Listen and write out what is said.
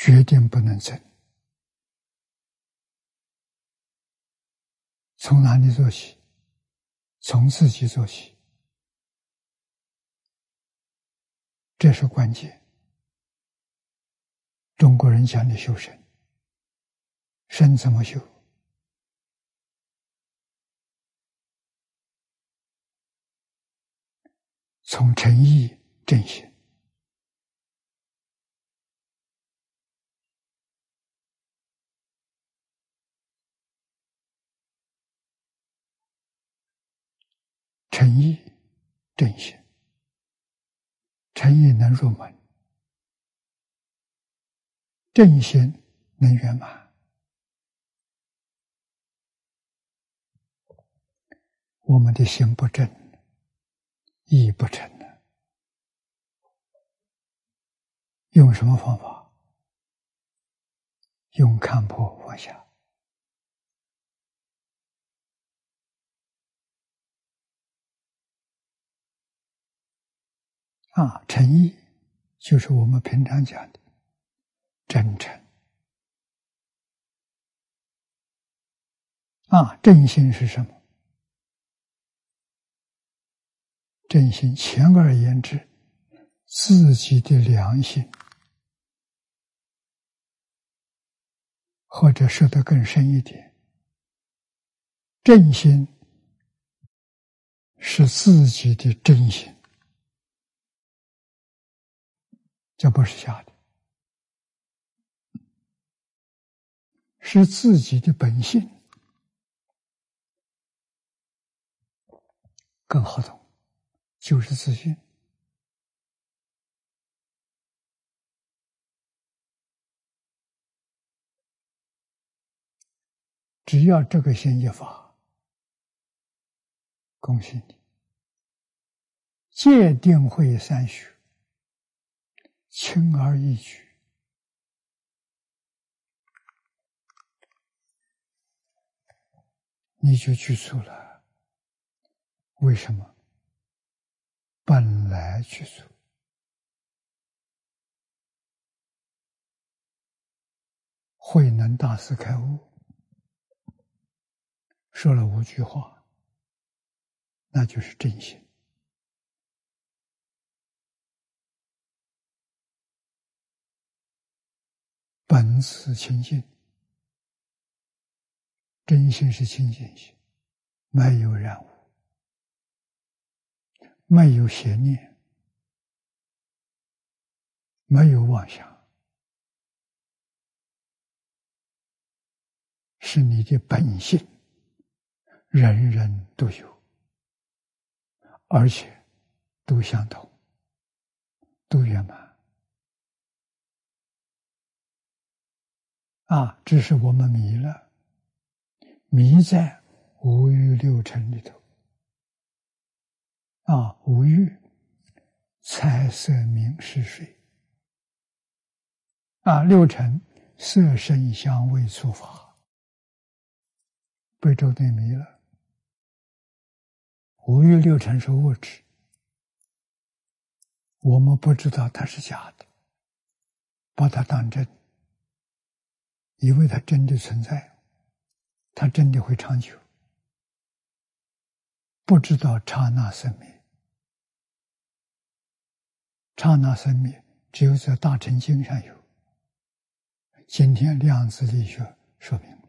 决定不能增。从哪里做起？从自己做起，这是关键。中国人讲的修身，身怎么修？从诚意正心。诚意正心，诚意能入门，正心能圆满。我们的心不正，意不成呢。用什么方法？用看破放下。诚意就是我们平常讲的真诚。正心是什么？正心简而言之，自己的良心，或者说得更深一点，正心是自己的真心，这不是假的，是自己的本性，更好懂，就是自信。只要这个心一发，恭喜你，戒定慧三学，轻而易举。你就具足了。为什么？本来具足。慧能大师开悟，说了5句话，那就是真心。本自清净，真心是清净心，没有染污，没有邪念，没有妄想，是你的本性，人人都有，而且都相同，都圆满。只是我们迷了，迷在五欲六尘里头。五欲，财色名食睡。六尘，色声香味触法，被周内迷了。五欲六尘是物质，我们不知道它是假的，把它当真，以为它真的存在，它真的会长久，不知道刹那生灭。刹那生灭只有在大乘经上有，今天量子力学说明了。